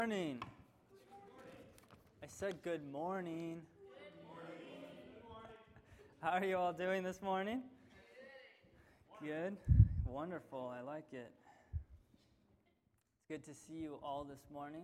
Morning. I said good morning. How are you all doing this morning? Good. Wonderful. I like it. It's good to see you all this morning.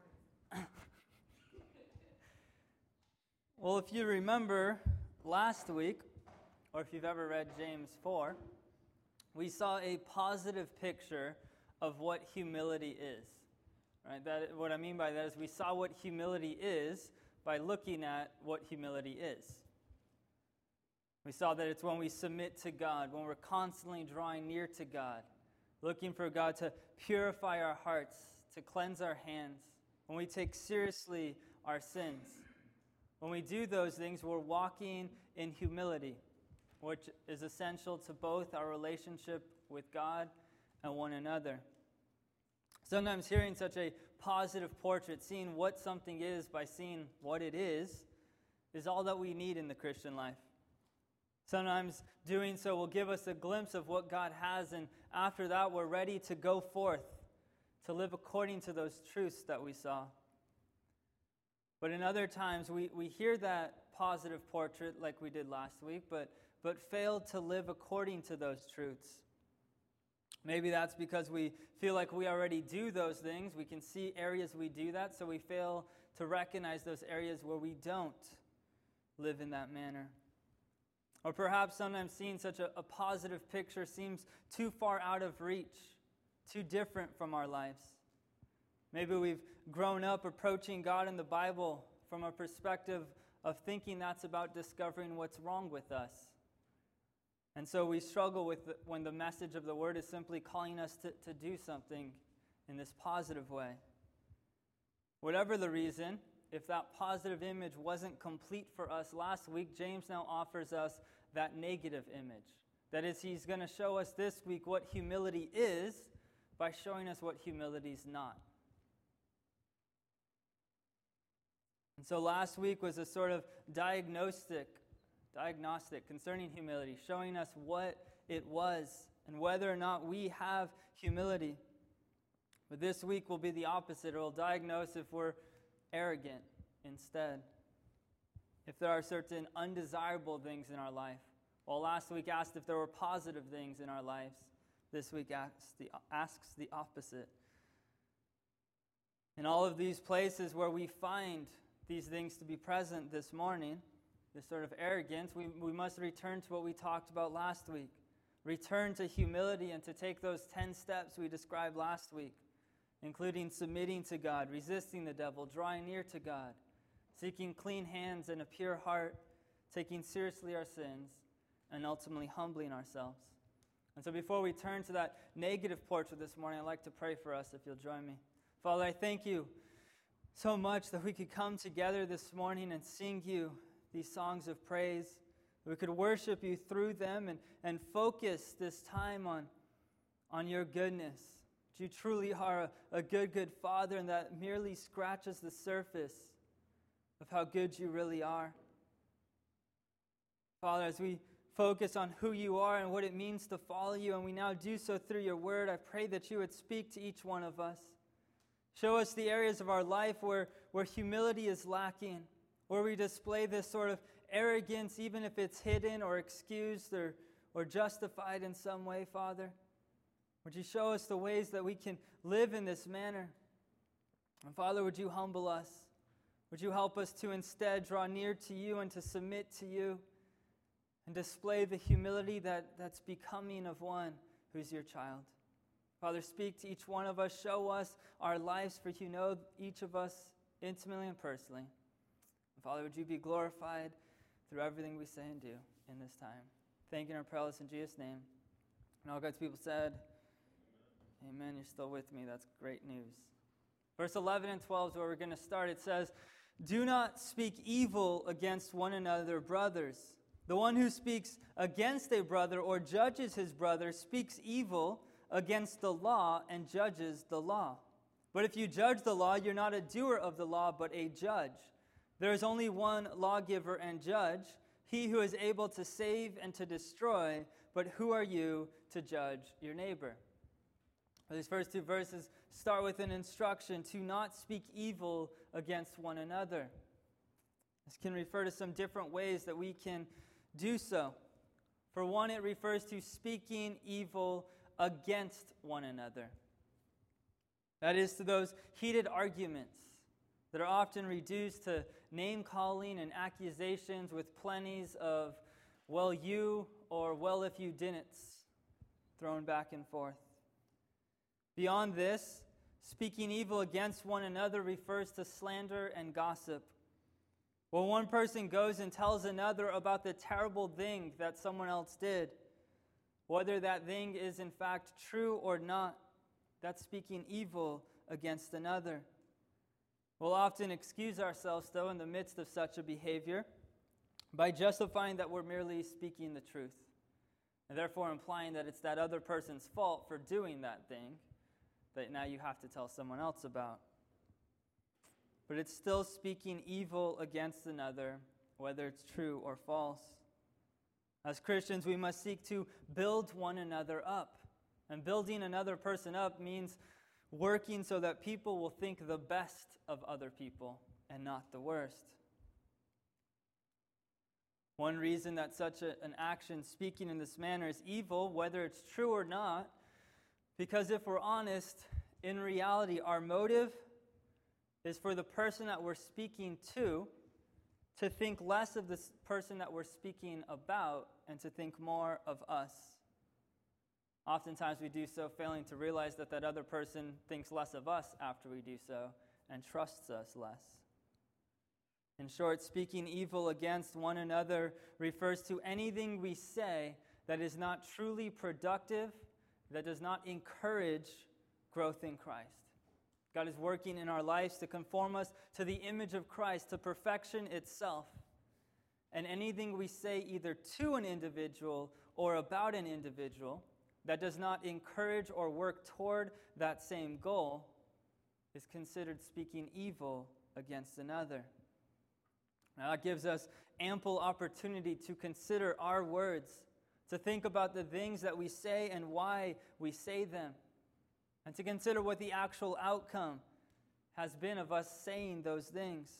Well, if you remember last week, or if you've ever read James 4, we saw a positive picture of what humility is. Right? What I mean by that is we saw what humility is by looking at what humility is. We saw that it's when we submit to God, when we're constantly drawing near to God, looking for God to purify our hearts, to cleanse our hands, when we take seriously our sins. When we do those things, we're walking in humility, which is essential to both our relationship with God and one another. Sometimes hearing such a positive portrait, seeing what something is by seeing what it is all that we need in the Christian life. Sometimes doing so will give us a glimpse of what God has, and after that we're ready to go forth, to live according to those truths that we saw. But in other times we hear that positive portrait like we did last week, but fail to live according to those truths. Maybe that's because we feel like we already do those things. We can see areas we do that, so we fail to recognize those areas where we don't live in that manner. Or perhaps sometimes seeing such a positive picture seems too far out of reach, too different from our lives. Maybe we've grown up approaching God in the Bible from a perspective of thinking that's about discovering what's wrong with us. And so we struggle with when the message of the Word is simply calling us to do something in this positive way. Whatever the reason, if that positive image wasn't complete for us last week, James now offers us that negative image. That is, he's going to show us this week what humility is by showing us what humility is not. And so last week was a sort of diagnostic concerning humility, showing us what it was and whether or not we have humility. But this week will be the opposite. It will diagnose if we're arrogant instead, if there are certain undesirable things in our life. While last week asked if there were positive things in our lives, this week asks the opposite. In all of these places where we find these things to be present this morning, this sort of arrogance, we must return to what we talked about last week. Return to humility and to take those 10 steps we described last week, including submitting to God, resisting the devil, drawing near to God, seeking clean hands and a pure heart, taking seriously our sins, and ultimately humbling ourselves. And so before we turn to that negative portrait this morning, I'd like to pray for us if you'll join me. Father, I thank you so much that we could come together this morning and sing you these songs of praise. We could worship you through them and focus this time on your goodness. You truly are a good Father, and that merely scratches the surface of how good you really are. Father, as we focus on who you are and what it means to follow you, and we now do so through your word, I pray that you would speak to each one of us. Show us the areas of our life where humility is lacking, where we display this sort of arrogance, even if it's hidden or excused or justified in some way, Father. Would you show us the ways that we can live in this manner? And Father, would you humble us? Would you help us to instead draw near to you and to submit to you and display the humility that's becoming of one who's your child? Father, speak to each one of us. Show us our lives, for you know each of us intimately and personally. And Father, would you be glorified through everything we say and do in this time? Thank you and I pray this in Jesus' name. And all God's people said, Amen. You're still with me. That's great news. Verse 11 and 12 is where we're going to start. It says, "Do not speak evil against one another, brothers. The one who speaks against a brother or judges his brother speaks evil against the law and judges the law. But if you judge the law, you're not a doer of the law, but a judge. There is only one lawgiver and judge, he who is able to save and to destroy. But who are you to judge your neighbor?" These first two verses start with an instruction to not speak evil against one another. This can refer to some different ways that we can do so. For one, it refers to speaking evil against one another. That is, to those heated arguments that are often reduced to name-calling and accusations with plenties of, well, you, or well, if you didn't, thrown back and forth. Beyond this, speaking evil against one another refers to slander and gossip. When one person goes and tells another about the terrible thing that someone else did, whether that thing is in fact true or not, that's speaking evil against another. We'll often excuse ourselves, though, in the midst of such a behavior by justifying that we're merely speaking the truth, and therefore implying that it's that other person's fault for doing that thing that now you have to tell someone else about. But it's still speaking evil against another, whether it's true or false. As Christians, we must seek to build one another up. And building another person up means working so that people will think the best of other people and not the worst. One reason that such an action, speaking in this manner, is evil, whether it's true or not, because if we're honest, in reality, our motive is for the person that we're speaking to think less of this person that we're speaking about and to think more of us. Oftentimes we do so failing to realize that that other person thinks less of us after we do so and trusts us less. In short, speaking evil against one another refers to anything we say that is not truly productive, that does not encourage growth in Christ. God is working in our lives to conform us to the image of Christ, to perfection itself. And anything we say either to an individual or about an individual that does not encourage or work toward that same goal is considered speaking evil against another. Now, that gives us ample opportunity to consider our words, to think about the things that we say and why we say them, and to consider what the actual outcome has been of us saying those things.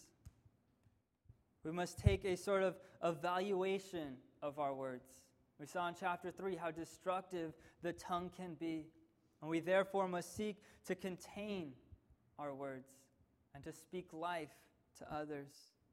We must take a sort of evaluation of our words. We saw in chapter 3 how destructive the tongue can be, and we therefore must seek to contain our words and to speak life to others.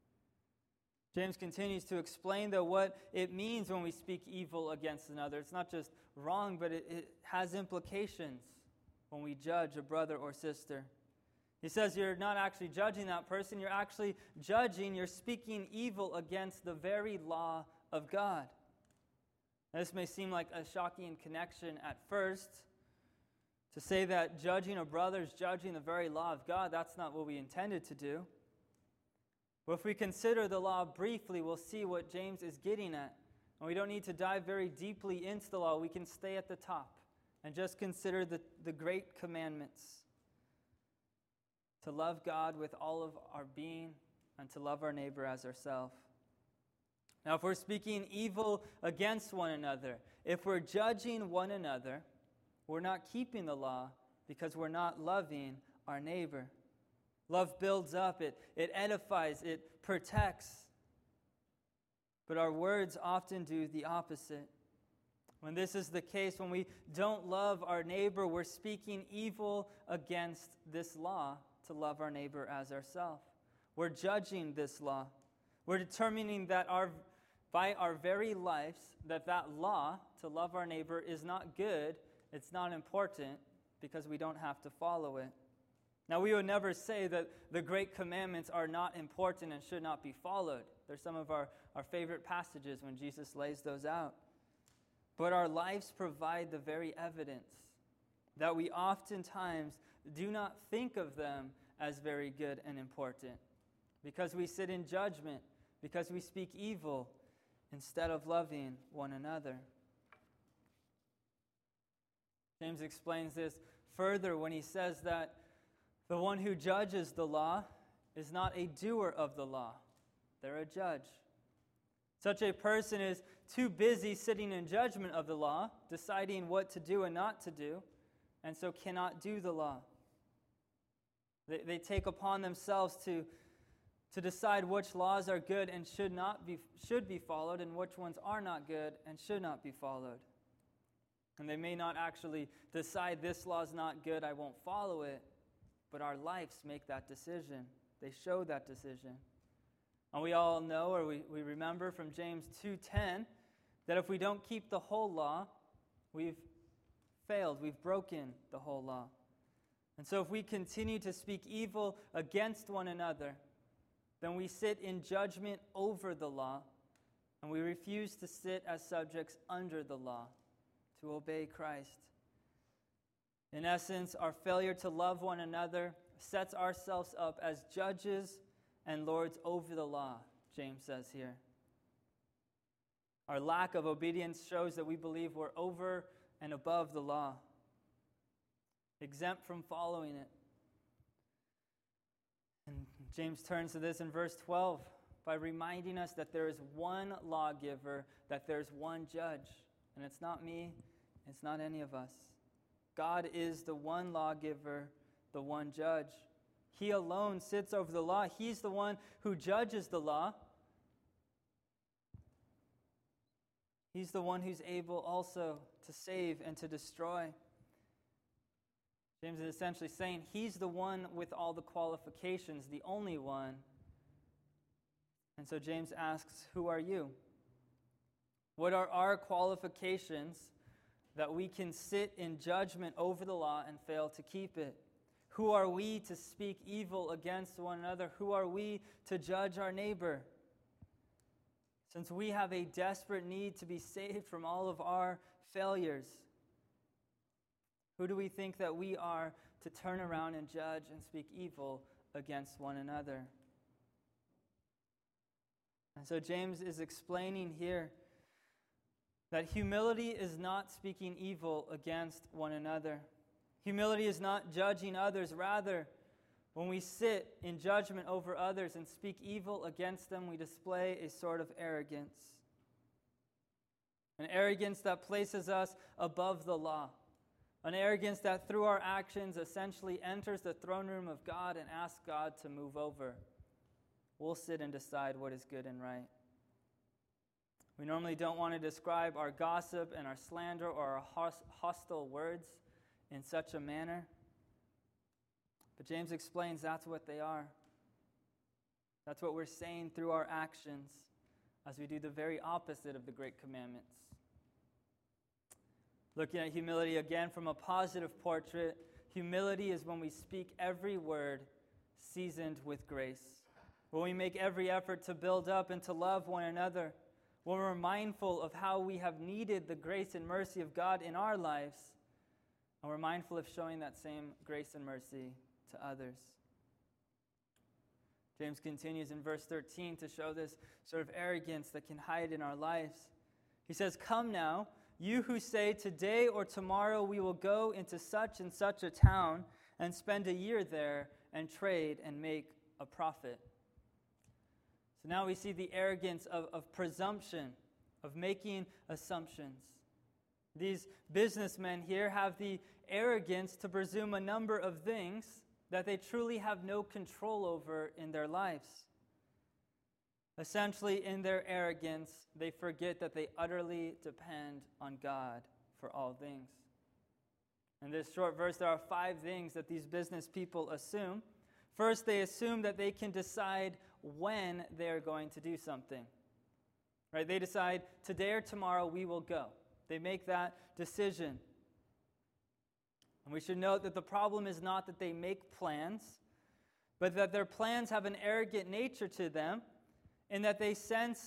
James continues to explain, though, what it means when we speak evil against another. It's not just wrong, but it has implications when we judge a brother or sister. He says you're not actually judging that person, you're actually you're speaking evil against the very law of God. Now, this may seem like a shocking connection at first. To say that judging a brother is judging the very law of God, that's not what we intended to do. But if we consider the law briefly, we'll see what James is getting at. And we don't need to dive very deeply into the law. We can stay at the top and just consider the great commandments. To love God with all of our being and to love our neighbor as ourselves. Now, if we're speaking evil against one another, if we're judging one another, we're not keeping the law because we're not loving our neighbor. Love builds up, it edifies, it protects. But our words often do the opposite. When this is the case, when we don't love our neighbor, we're speaking evil against this law to love our neighbor as ourselves. We're judging this law. We're determining that by our very lives, that law to love our neighbor is not good, it's not important, because we don't have to follow it. Now, we would never say that the great commandments are not important and should not be followed. They're some of our favorite passages when Jesus lays those out. But our lives provide the very evidence that we oftentimes do not think of them as very good and important, because we sit in judgment, because we speak evil instead of loving one another. James explains this further when he says that the one who judges the law is not a doer of the law. They're a judge. Such a person is too busy sitting in judgment of the law, deciding what to do and not to do, and so cannot do the law. They take upon themselves to decide which laws are good and should be followed, and which ones are not good and should not be followed. And they may not actually decide this law is not good, I won't follow it, but our lives make that decision. They show that decision. And we all know, or we remember from James 2:10, that if we don't keep the whole law, we've failed, we've broken the whole law. And so if we continue to speak evil against one another, then we sit in judgment over the law, and we refuse to sit as subjects under the law, to obey Christ. In essence, our failure to love one another sets ourselves up as judges and lords over the law, James says here. Our lack of obedience shows that we believe we're over and above the law, exempt from following it. And James turns to this in verse 12 by reminding us that there is one lawgiver, that there's one judge. And it's not me, it's not any of us. God is the one lawgiver, the one judge. He alone sits over the law. He's the one who judges the law. He's the one who's able also to save and to destroy. James is essentially saying he's the one with all the qualifications, the only one. And so James asks, who are you? What are our qualifications that we can sit in judgment over the law and fail to keep it? Who are we to speak evil against one another? Who are we to judge our neighbor? Since we have a desperate need to be saved from all of our failures, who do we think that we are to turn around and judge and speak evil against one another? And so James is explaining here that humility is not speaking evil against one another. Humility is not judging others. Rather, when we sit in judgment over others and speak evil against them, we display a sort of arrogance. An arrogance that places us above the law. An arrogance that through our actions essentially enters the throne room of God and asks God to move over. We'll sit and decide what is good and right. We normally don't want to describe our gossip and our slander or our hostile words in such a manner. But James explains that's what they are. That's what we're saying through our actions as we do the very opposite of the great commandments. Looking at humility again from a positive portrait, humility is when we speak every word seasoned with grace. When we make every effort to build up and to love one another. When we're mindful of how we have needed the grace and mercy of God in our lives. And we're mindful of showing that same grace and mercy to others. James continues in verse 13 to show this sort of arrogance that can hide in our lives. He says, "Come now, you who say, today or tomorrow we will go into such and such a town and spend a year there and trade and make a profit." So now we see the arrogance of presumption, of making assumptions. These businessmen here have the arrogance to presume a number of things that they truly have no control over in their lives. Essentially, in their arrogance, they forget that they utterly depend on God for all things. In this short verse, there are 5 things that these business people assume. First, they assume that they can decide when they're going to do something. Right? They decide, today or tomorrow we will go. They make that decision. And we should note that the problem is not that they make plans, but that their plans have an arrogant nature to them, in that in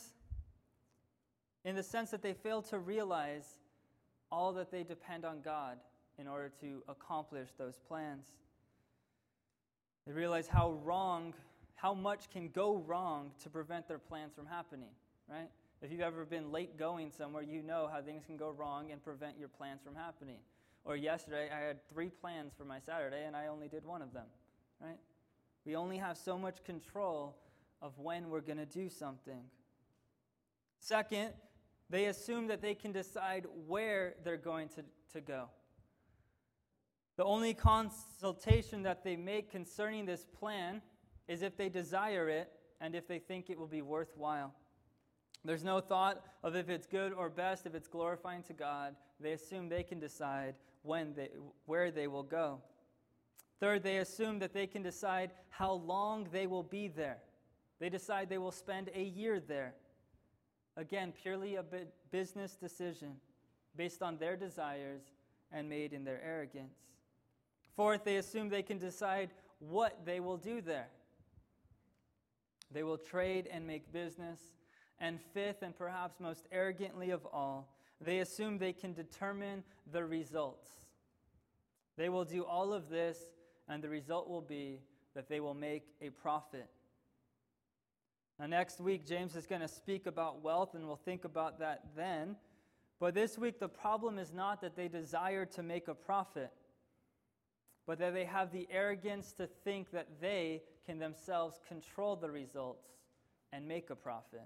the sense that they fail to realize all that they depend on God in order to accomplish those plans. They realize how much can go wrong to prevent their plans from happening, right? If you've ever been late going somewhere, you know how things can go wrong and prevent your plans from happening. Or yesterday, I had 3 plans for my Saturday, and I only did one of them, right? We only have so much control of when we're going to do something. Second, they assume that they can decide where they're going to go. The only consultation that they make concerning this plan is if they desire it and if they think it will be worthwhile. There's no thought of if it's good or best, if it's glorifying to God. They assume they can decide where they will go. Third, they assume that they can decide how long they will be there. They decide they will spend a year there. Again, purely a business decision based on their desires and made in their arrogance. Fourth, they assume they can decide what they will do there. They will trade and make business. And fifth, and perhaps most arrogantly of all, they assume they can determine the results. They will do all of this, and the result will be that they will make a profit. Now, next week, James is going to speak about wealth, and we'll think about that then. But this week, the problem is not that they desire to make a profit, but that they have the arrogance to think that they can themselves control the results and make a profit.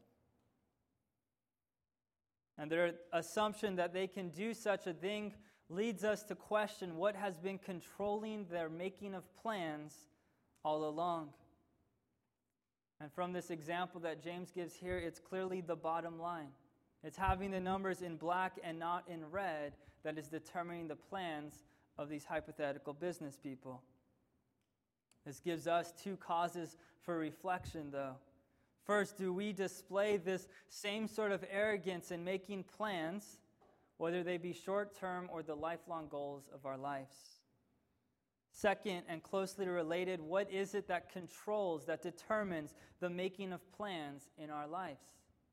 And their assumption that they can do such a thing leads us to question what has been controlling their making of plans all along. And from this example that James gives here, it's clearly the bottom line. It's having the numbers in black and not in red that is determining the plans of these hypothetical business people. This gives us two causes for reflection, though. First, do we display this same sort of arrogance in making plans, whether they be short-term or the lifelong goals of our lives? Second, and closely related, what is it that controls, that determines the making of plans in our lives?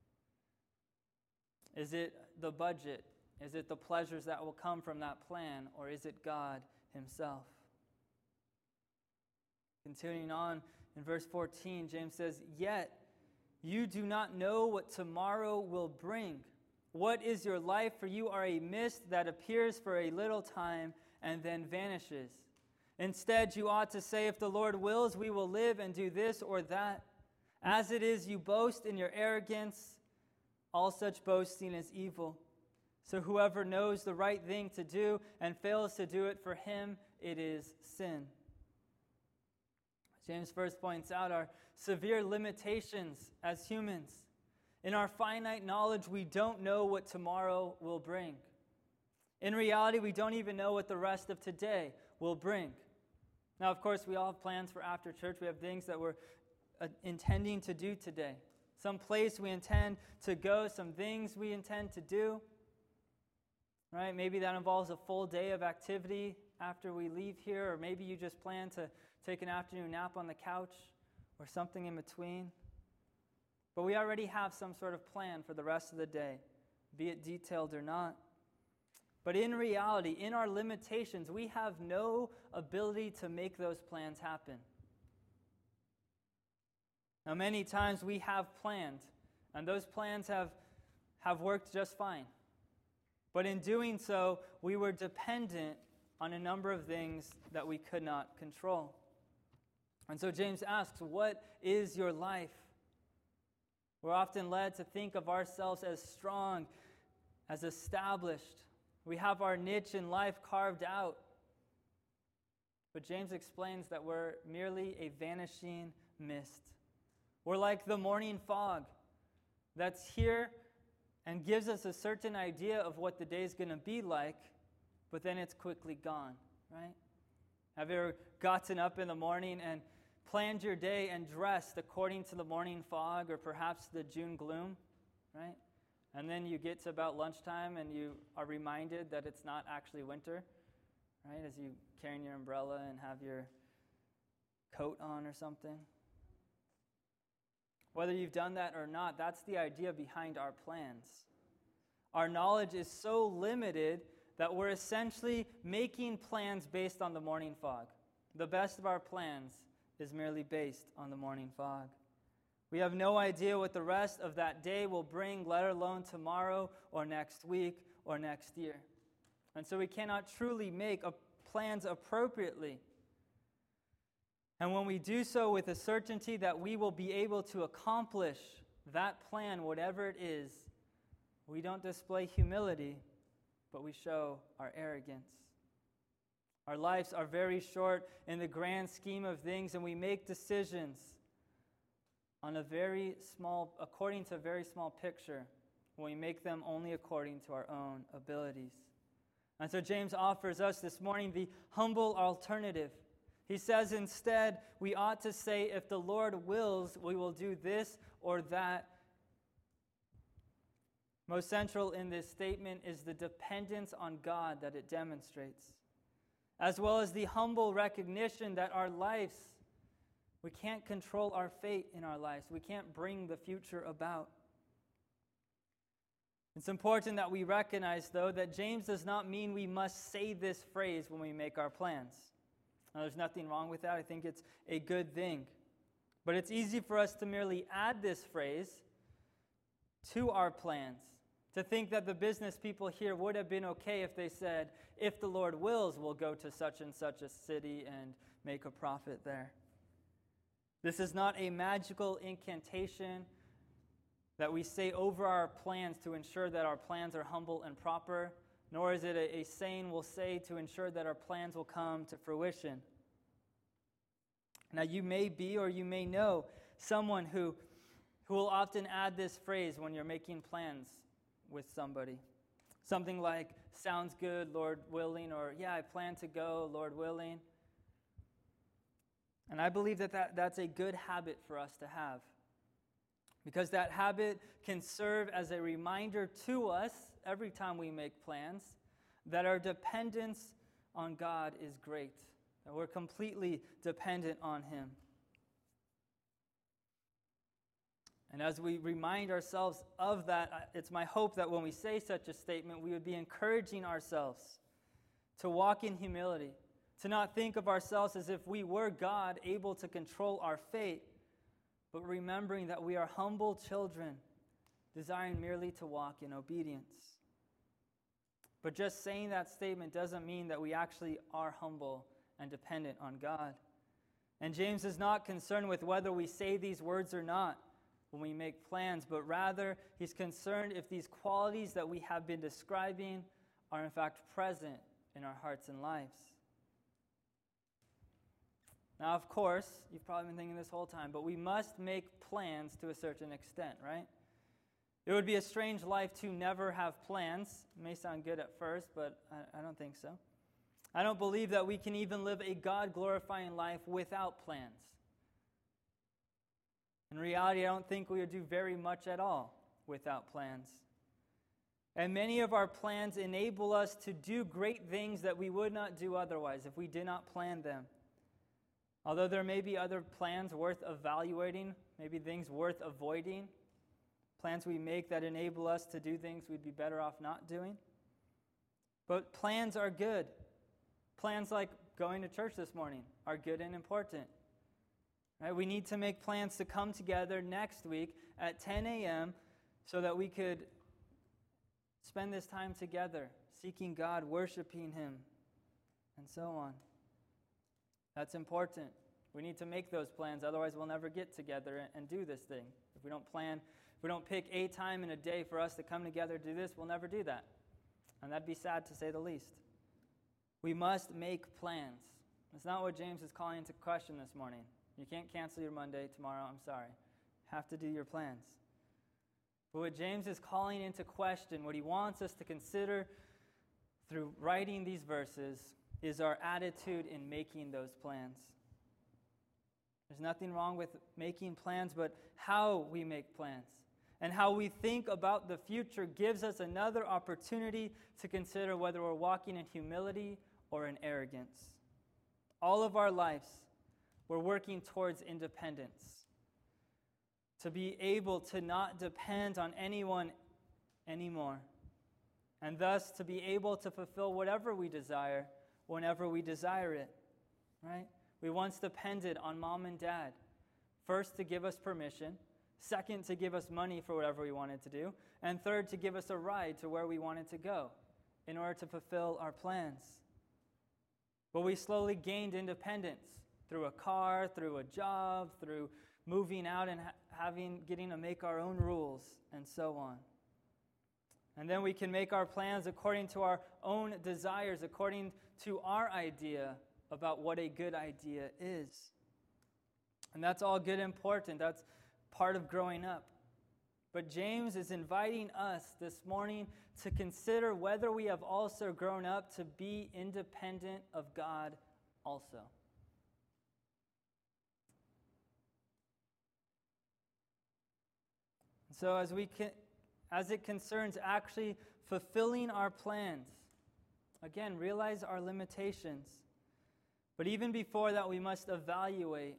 Is it the budget? Is it the pleasures that will come from that plan? Or is it God himself? Continuing on in verse 14, James says, "Yet you do not know what tomorrow will bring. What is your life? For you are a mist that appears for a little time and then vanishes. Instead, you ought to say, if the Lord wills, we will live and do this or that. As it is, you boast in your arrogance. All such boasting is evil. So whoever knows the right thing to do and fails to do it, for him it is sin." James first points out our severe limitations as humans. In our finite knowledge, we don't know what tomorrow will bring. In reality, we don't even know what the rest of today will bring. Now, of course, we all have plans for after church. We have things that we're intending to do today. Some place we intend to go, some things we intend to do. Right? Maybe that involves a full day of activity after we leave here, or maybe you just plan to take an afternoon nap on the couch or something in between. But we already have some sort of plan for the rest of the day, be it detailed or not. But in reality, in our limitations, we have no ability to make those plans happen. Now, many times we have planned, and those plans have worked just fine. But in doing so, we were dependent on a number of things that we could not control. And so James asks, what is your life? We're often led to think of ourselves as strong, as established. We have our niche in life carved out. But James explains that we're merely a vanishing mist. We're like the morning fog that's here and gives us a certain idea of what the day is going to be like, but then it's quickly gone, right? Have you ever gotten up in the morning and planned your day and dressed according to the morning fog or perhaps the June gloom, right? And then you get to about lunchtime and you are reminded that it's not actually winter, right? As you carrying your umbrella and have your coat on or something. Whether you've done that or not, that's the idea behind our plans. Our knowledge is so limited that we're essentially making plans based on the morning fog. The best of our plans is merely based on the morning fog. We have no idea what the rest of that day will bring, let alone tomorrow or next week or next year. And so we cannot truly make plans appropriately. And when we do so with a certainty that we will be able to accomplish that plan, whatever it is, we don't display humility, but we show our arrogance. Our lives are very short in the grand scheme of things, and we make decisions on according to a very small picture, when we make them only according to our own abilities. And so James offers us this morning the humble alternative. He says instead, we ought to say, if the Lord wills, we will do this or that. Most central in this statement is the dependence on God that it demonstrates, as well as the humble recognition that our lives, we can't control our fate in our lives. We can't bring the future about. It's important that we recognize, though, that James does not mean we must say this phrase when we make our plans. Now, there's nothing wrong with that. I think it's a good thing. But it's easy for us to merely add this phrase to our plans, to think that the business people here would have been okay if they said, if the Lord wills, we'll go to such and such a city and make a profit there. This is not a magical incantation that we say over our plans to ensure that our plans are humble and proper, nor is it a saying we'll say to ensure that our plans will come to fruition. Now, you may be or you may know someone who will often add this phrase when you're making plans with somebody. Something like, sounds good, Lord willing, or yeah, I plan to go, Lord willing. And I believe that's a good habit for us to have, because that habit can serve as a reminder to us every time we make plans that our dependence on God is great, that we're completely dependent on Him. And as we remind ourselves of that, it's my hope that when we say such a statement, we would be encouraging ourselves to walk in humility, to not think of ourselves as if we were God, able to control our fate, but remembering that we are humble children, desiring merely to walk in obedience. But just saying that statement doesn't mean that we actually are humble and dependent on God. And James is not concerned with whether we say these words or not when we make plans, but rather he's concerned if these qualities that we have been describing are in fact present in our hearts and lives. Now, of course, you've probably been thinking this whole time, but we must make plans to a certain extent, right? It would be a strange life to never have plans. It may sound good at first, but I don't think so. I don't believe that we can even live a God-glorifying life without plans. In reality, I don't think we would do very much at all without plans. And many of our plans enable us to do great things that we would not do otherwise if we did not plan them. Although there may be other plans worth evaluating, maybe things worth avoiding, plans we make that enable us to do things we'd be better off not doing. But plans are good. Plans like going to church this morning are good and important. Right? We need to make plans to come together next week at 10 a.m. so that we could spend this time together, seeking God, worshiping Him, and so on. That's important. We need to make those plans, otherwise we'll never get together and do this thing. If we don't plan, if we don't pick a time in a day for us to come together and do this, we'll never do that. And that'd be sad to say the least. We must make plans. That's not what James is calling into question this morning. You can't cancel your Monday tomorrow, I'm sorry. You have to do your plans. But what James is calling into question, what he wants us to consider through writing these verses, is our attitude in making those plans. There's nothing wrong with making plans, but how we make plans and how we think about the future gives us another opportunity to consider whether we're walking in humility or in arrogance. All of our lives, we're working towards independence, to be able to not depend on anyone anymore, and thus to be able to fulfill whatever we desire whenever we desire it, right? We once depended on mom and dad, first to give us permission, second to give us money for whatever we wanted to do, and third to give us a ride to where we wanted to go in order to fulfill our plans. But we slowly gained independence through a car, through a job, through moving out and getting to make our own rules, and so on. And then we can make our plans according to our own desires, according to our idea about what a good idea is. And that's all good and important. That's part of growing up. But James is inviting us this morning to consider whether we have also grown up to be independent of God also. So as it concerns actually fulfilling our plans, again, realize our limitations. But even before that, we must evaluate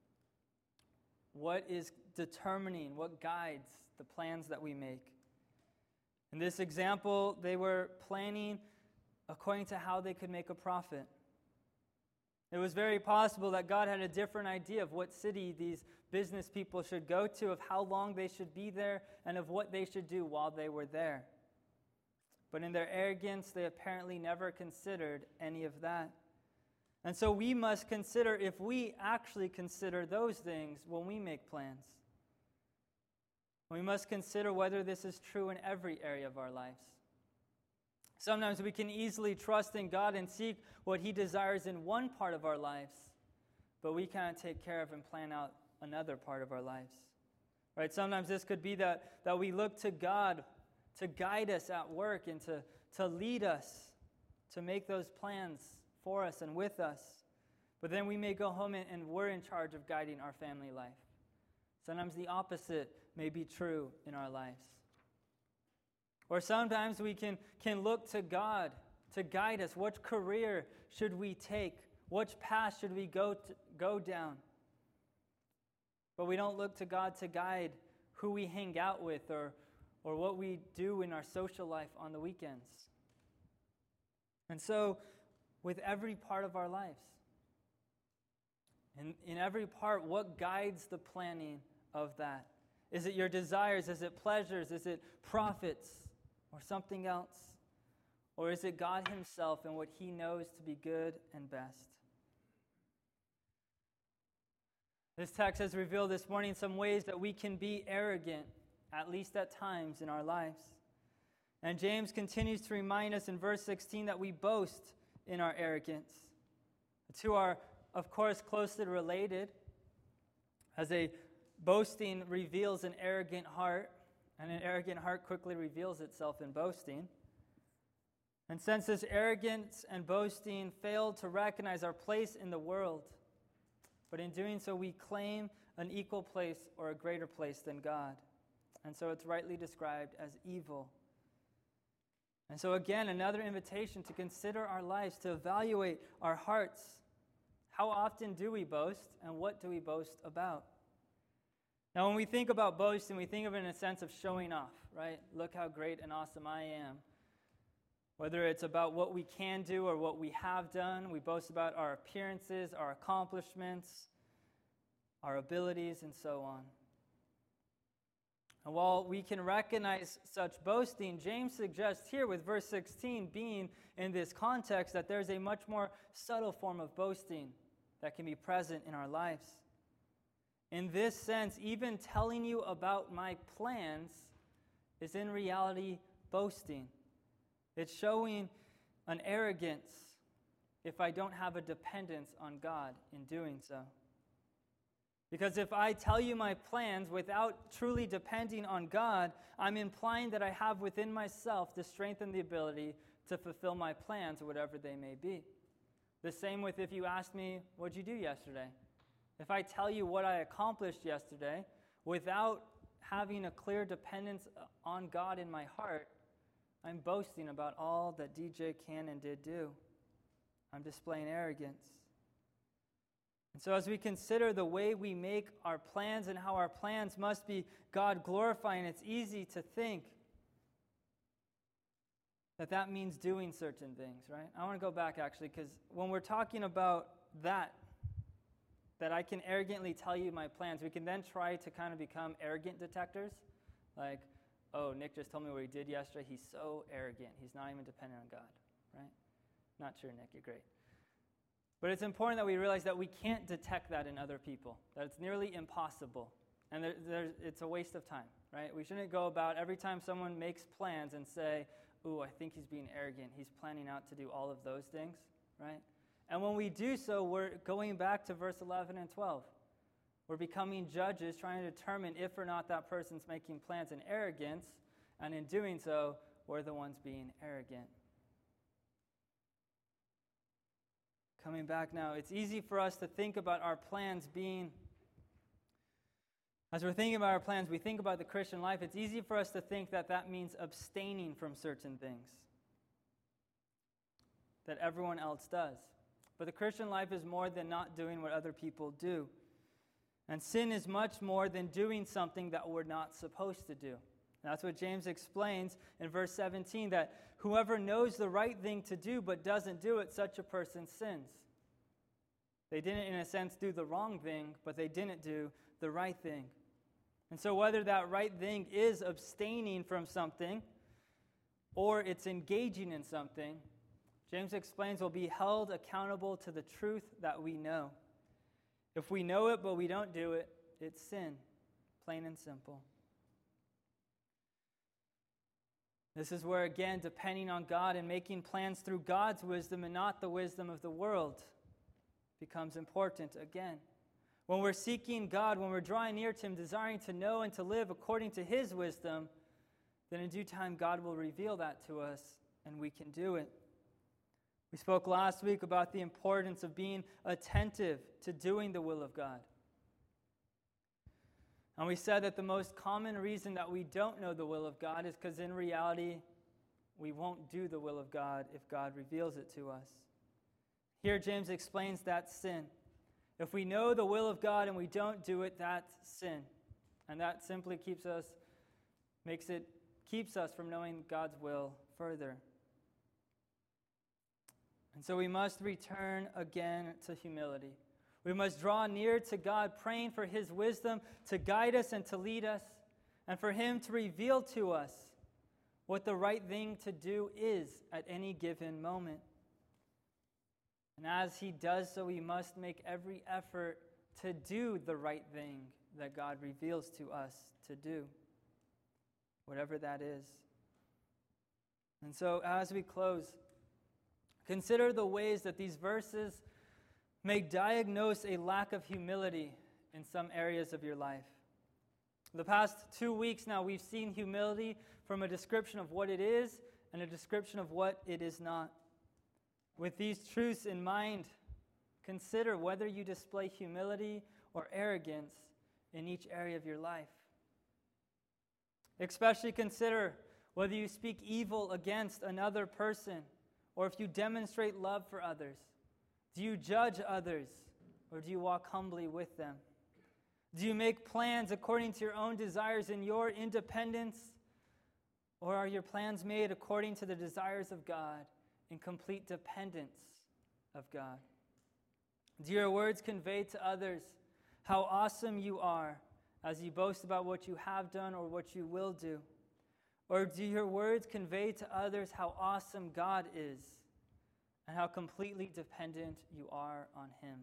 what is determining, what guides the plans that we make. In this example, they were planning according to how they could make a profit. It was very possible that God had a different idea of what city these business people should go to, of how long they should be there, and of what they should do while they were there. But in their arrogance, they apparently never considered any of that. And so we must consider if we actually consider those things when we make plans. We must consider whether this is true in every area of our lives. Sometimes we can easily trust in God and seek what He desires in one part of our lives, but we cannot take care of and plan out another part of our lives. Right? Sometimes this could be that we look to God to guide us at work and to lead us, to make those plans for us and with us. But then we may go home and we're in charge of guiding our family life. Sometimes the opposite may be true in our lives. Or sometimes we can look to God to guide us. What career should we take? Which path should we go down? But we don't look to God to guide who we hang out with or what we do in our social life on the weekends. And so, with every part of our lives, in every part, what guides the planning of that? Is it your desires? Is it pleasures? Is it profits? Or something else? Or is it God Himself and what He knows to be good and best? This text has revealed this morning some ways that we can be arrogant, at least at times in our lives. And James continues to remind us in verse 16 that we boast in our arrogance. The two are, of course, closely related, as a boasting reveals an arrogant heart, and an arrogant heart quickly reveals itself in boasting. And since this arrogance and boasting fail to recognize our place in the world, but in doing so we claim an equal place or a greater place than God. And so it's rightly described as evil. And so again, another invitation to consider our lives, to evaluate our hearts. How often do we boast, and what do we boast about? Now, when we think about boasting, we think of it in a sense of showing off, right? Look how great and awesome I am. Whether it's about what we can do or what we have done, we boast about our appearances, our accomplishments, our abilities, and so on. And while we can recognize such boasting, James suggests here with verse 16 being in this context that there's a much more subtle form of boasting that can be present in our lives. In this sense, even telling you about my plans is in reality boasting. It's showing an arrogance if I don't have a dependence on God in doing so. Because if I tell you my plans without truly depending on God, I'm implying that I have within myself the strength and the ability to fulfill my plans, whatever they may be. The same with if you ask me, what'd you do yesterday? If I tell you what I accomplished yesterday without having a clear dependence on God in my heart, I'm boasting about all that DJ can and did do. I'm displaying arrogance. And so as we consider the way we make our plans and how our plans must be God glorifying, it's easy to think that means doing certain things, right? I want to go back actually, because when we're talking about that I can arrogantly tell you my plans, we can then try to kind of become arrogant detectors. Like, oh, Nick just told me what he did yesterday. He's so arrogant. He's not even dependent on God, right? Not true, Nick. You're great. But it's important that we realize that we can't detect that in other people, that it's nearly impossible. And it's a waste of time, right? We shouldn't go about every time someone makes plans and say, ooh, I think he's being arrogant. He's planning out to do all of those things, right? And when we do so, we're going back to verse 11 and 12. We're becoming judges trying to determine if or not that person's making plans in arrogance, and in doing so, we're the ones being arrogant. Coming back now, it's easy for us to think about our plans being, as we're thinking about our plans, we think about the Christian life, it's easy for us to think that that means abstaining from certain things that everyone else does. But the Christian life is more than not doing what other people do. And sin is much more than doing something that we're not supposed to do. And that's what James explains in verse 17, that whoever knows the right thing to do but doesn't do it, such a person sins. They didn't, in a sense, do the wrong thing, but they didn't do the right thing. And so whether that right thing is abstaining from something or it's engaging in something, James explains we'll be held accountable to the truth that we know. If we know it but we don't do it, it's sin, plain and simple. This is where, again, depending on God and making plans through God's wisdom and not the wisdom of the world becomes important again. When we're seeking God, when we're drawing near to Him, desiring to know and to live according to His wisdom, then in due time God will reveal that to us and we can do it. We spoke last week about the importance of being attentive to doing the will of God. And we said that the most common reason that we don't know the will of God is because in reality, we won't do the will of God if God reveals it to us. Here James explains that's sin. If we know the will of God and we don't do it, that's sin. And that simply keeps us from knowing God's will further. And so we must return again to humility. We must draw near to God, praying for His wisdom to guide us and to lead us, and for Him to reveal to us what the right thing to do is at any given moment. And as He does so, we must make every effort to do the right thing that God reveals to us to do, whatever that is. And so as we close, consider the ways that these verses may diagnose a lack of humility in some areas of your life. The past 2 weeks now, we've seen humility from a description of what it is and a description of what it is not. With these truths in mind, consider whether you display humility or arrogance in each area of your life. Especially consider whether you speak evil against another person or if you demonstrate love for others. Do you judge others, or do you walk humbly with them? Do you make plans according to your own desires in your independence, or are your plans made according to the desires of God in complete dependence of God? Do your words convey to others how awesome you are as you boast about what you have done or what you will do? Or do your words convey to others how awesome God is and how completely dependent you are on Him?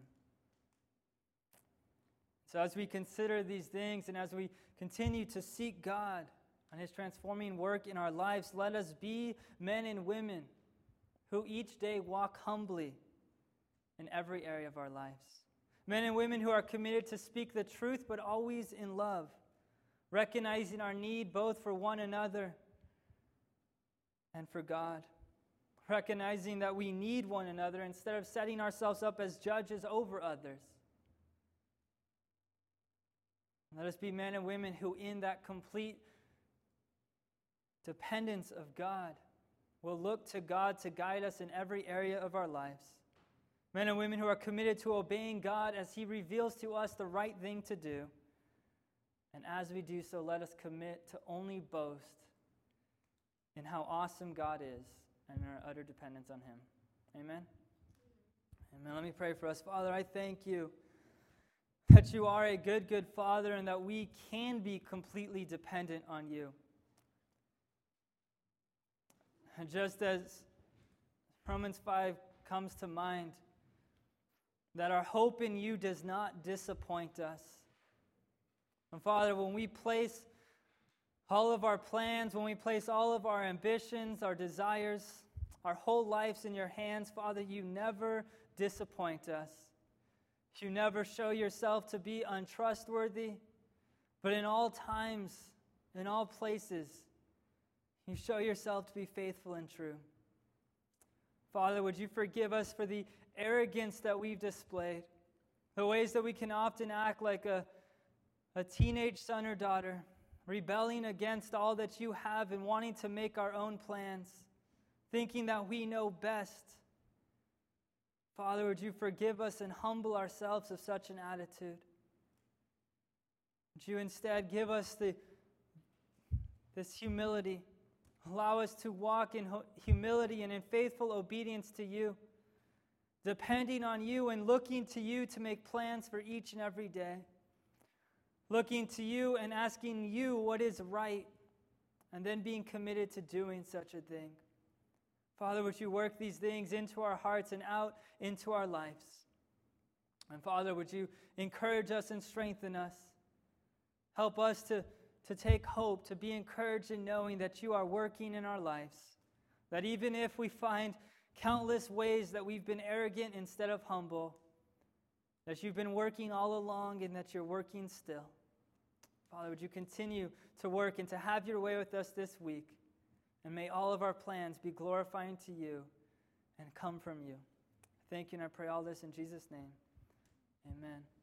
So as we consider these things and as we continue to seek God and His transforming work in our lives, let us be men and women who each day walk humbly in every area of our lives. Men and women who are committed to speak the truth, but always in love, recognizing our need both for one another and for God. Recognizing that we need one another instead of setting ourselves up as judges over others. Let us be men and women who, in that complete dependence of God, will look to God to guide us in every area of our lives. Men and women who are committed to obeying God as He reveals to us the right thing to do. And as we do so, let us commit to only boast in how awesome God is and our utter dependence on Him. Amen? Amen. Let me pray for us. Father, I thank You that You are a good, good Father and that we can be completely dependent on You. And just as Romans 5 comes to mind, that our hope in You does not disappoint us. And Father, when we place all of our plans, when we place all of our ambitions, our desires, our whole lives in your hands, Father, you never disappoint us. You never show yourself to be untrustworthy, but in all times, in all places, you show yourself to be faithful and true. Father, would you forgive us for the arrogance that we've displayed, the ways that we can often act like a teenage son or daughter, rebelling against all that you have and wanting to make our own plans, thinking that we know best. Father, would you forgive us and humble ourselves of such an attitude? Would you instead give us this humility? Allow us to walk in humility and in faithful obedience to you, depending on you and looking to you to make plans for each and every day. Looking to you and asking you what is right, and then being committed to doing such a thing. Father, would you work these things into our hearts and out into our lives? And Father, would you encourage us and strengthen us? Help us to take hope, to be encouraged in knowing that you are working in our lives. That even if we find countless ways that we've been arrogant instead of humble, that you've been working all along and that you're working still. Father, would you continue to work and to have your way with us this week? And may all of our plans be glorifying to you and come from you. Thank you, and I pray all this in Jesus' name. Amen.